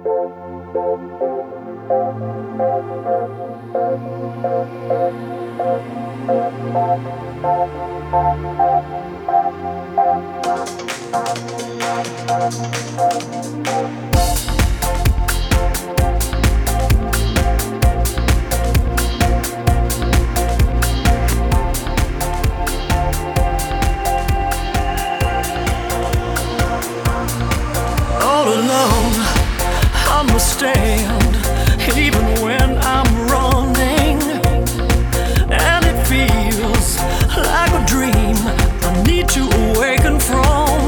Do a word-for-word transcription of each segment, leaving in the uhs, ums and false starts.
All alone, I must stand, even when I'm running, and it feels like a dream I need to awaken from.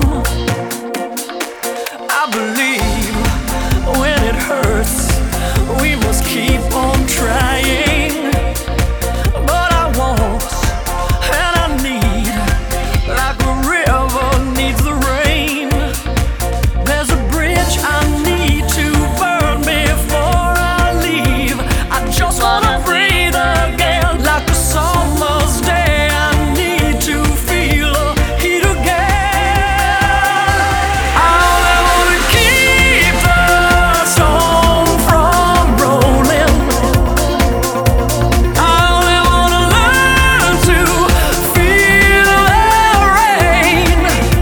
I believe when it hurts, we must keep on trying, but I want and I need, like a river needs the rain. There's a bridge I need to burn before I leave. I just wanna breathe again, like a summer's day. I need to feel the heat again. I only wanna keep the storm from rolling. I only wanna learn to feel the rain.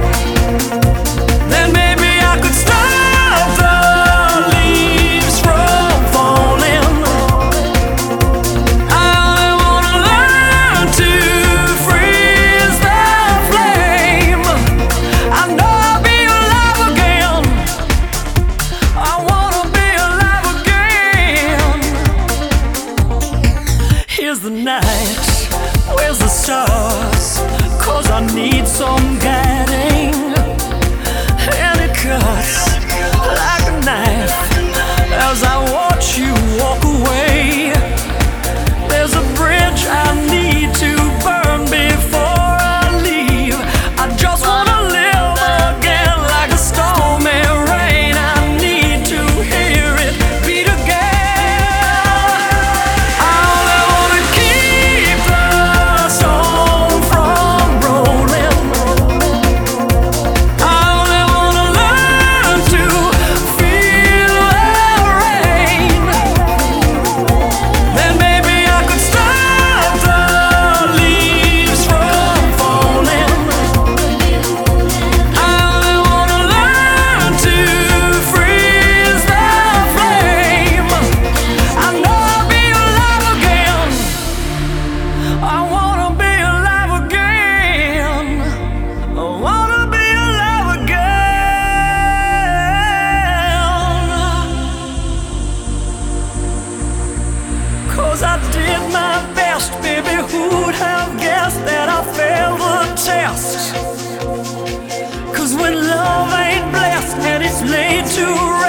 Then maybe I could stop the leaves from falling. I only wanna learn to freeze the flame. I know I'll be alive again. I wanna be alive again. Here's the night, where's the stars? 'Cause I need some guiding, and it cuts like a knife as I watch you walk away. There's a bridge I need to burn before I leave. I just wanna live again, like a stormy rain. I need to hear it beat again. I only wanna keep the storm from rolling. I only wanna learn to feel the rain. Then maybe I could stop the leaves from falling. I only wanna learn to freeze the flame. I know I'll be alive again. I wanna be alive again. I wanna be alive again. 'Cause I did my best, baby. Who'd have guessed that I failed the test? 'Cause when love ain't blessed and it's laid to